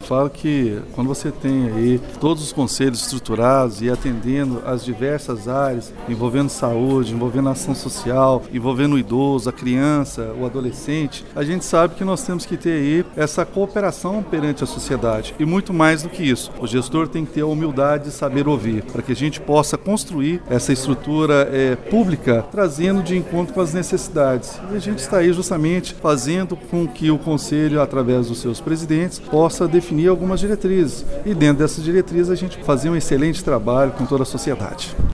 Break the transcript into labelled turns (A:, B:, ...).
A: falo que quando você tem aí todos os conselhos estruturados e atendendo as diversas áreas, envolvendo saúde, envolvendo ação social, envolvendo o idoso, a criança, o adolescente, a gente sabe que nós temos que ter aí essa cooperação perante a sociedade. E muito mais do que isso, o gestor tem que ter a humildade de saber ouvir, para que a gente possa construir essa estrutura pública, trazendo de encontro com as necessidades. E a gente está aí justamente fazendo com que o Conselho, através dos seus presidentes, possa definir algumas diretrizes. E dentro dessas diretrizes a gente fazer um excelente trabalho com toda a sociedade.